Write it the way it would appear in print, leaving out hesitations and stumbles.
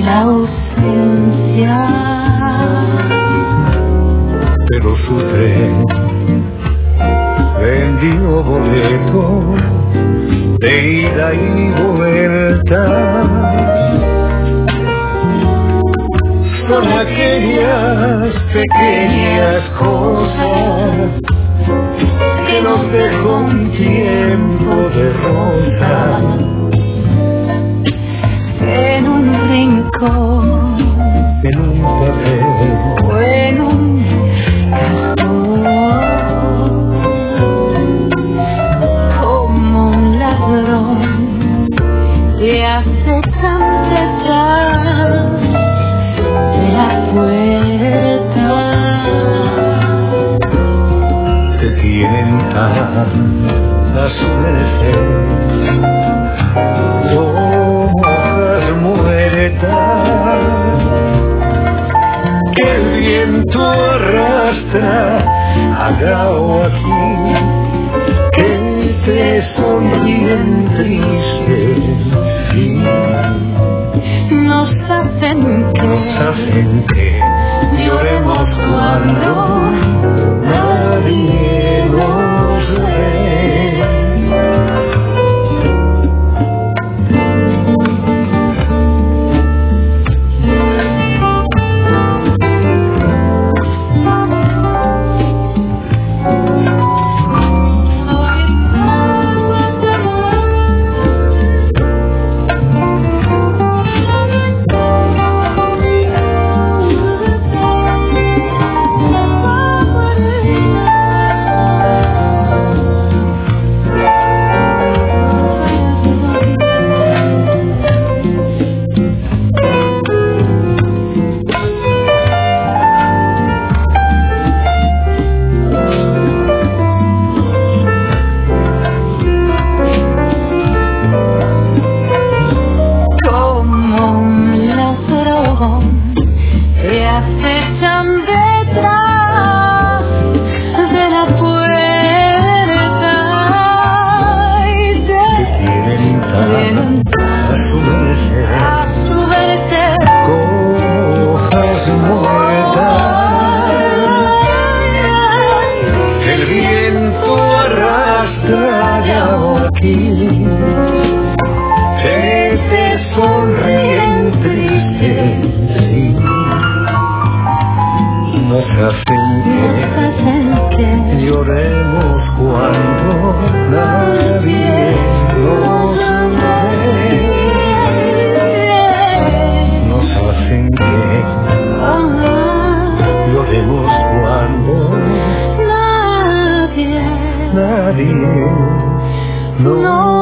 la ausencia. Pero su tren vendió boletos de ida y vuelta. Son aquellas pequeñas cosas que nos dejó un tiempo de rosa En un rincón, en un papel o en un cajón, como un ladrón que acechan detrás de la puerta. que tienen a su merced como hojas muertas que el viento arrastra allá o aquí, que te sonríen tristes, sí, Nos hacen que lloremos cuando nadie nos ve. Que te sonríen tristes, sí, nos hacen que lloremos cuando nadie nos ve. Nos hacen que lloremos cuando nadie nos